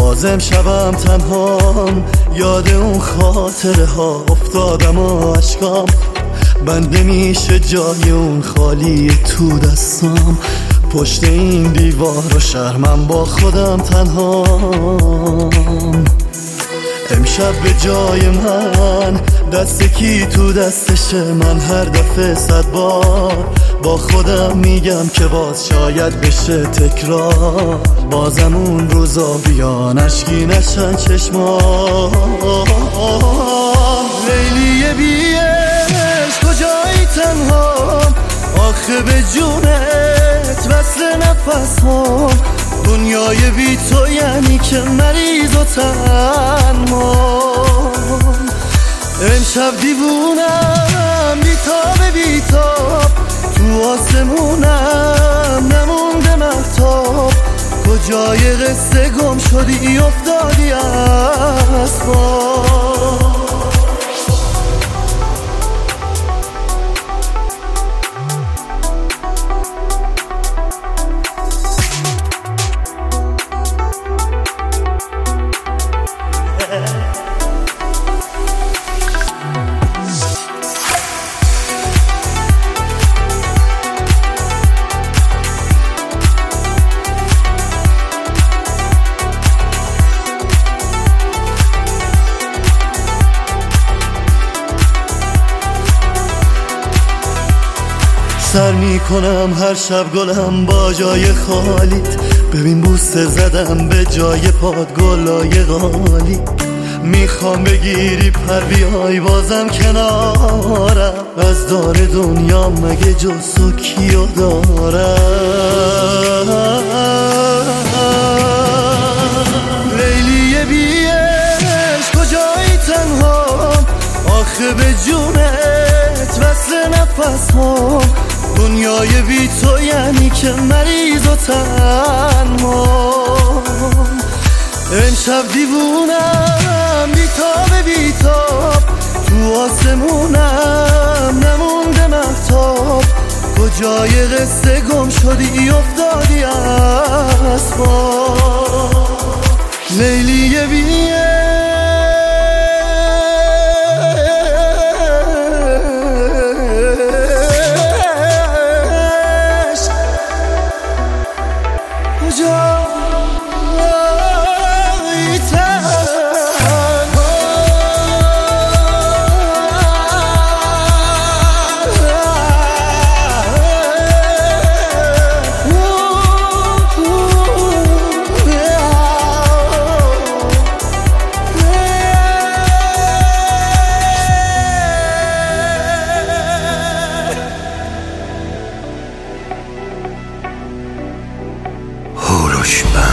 بازم شبم تنهام، یاد اون خاطره ها افتادم و عشقام بنده میشه جای اون خالی تو دستام. پشت این دیوار و شرمم با خودم تنهام. امشب به جای من دست کی تو دستشه؟ من هر دفعه 100 بار با خودم میگم که باز شاید بشه تکرار. بازم اون روزا بیان اشکی نشن چشمام. لیلی بی عشق کجایی تنهام؟ آخه به جونت وصل نفسام. دنیای بی تو یعنی که مریض و تنهام. امشب دیوونم بیتاب بیتاب، تو آسمونم نمونده مهتاب. کجای قصه گم شدی افتادی از خواب. سر میکنم هر شب گلم با جای خالیت. ببین بوسه زدم به جای پاد گلای غالی. میخوام بگیری پر بیای بازم کنارم. از دار دنیا مگه جز تو کیو دارم؟ لیلی بی عشق کجایی تنهام؟ آخه به جونت وصل نفسام. دنیای بی تو یعنی که مریض و تنهام. امشب دیوونم بیتاب بیتاب، تو آسمونم نمونده مهتاب. کجای قصه گم شدی افتادی از خواب. لیلی بی هوروشمن